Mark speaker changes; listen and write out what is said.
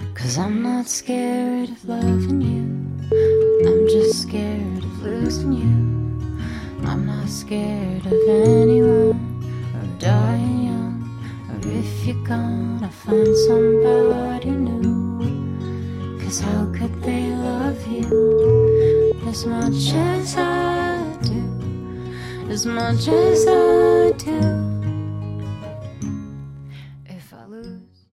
Speaker 1: 'Cause I'm not scared of loving you, I'm just scared of losing you. I'm not scared of anyone, or dying young, or if you're gonna find somebody new. 'Cause how could they love you as much as I do, as much as I do?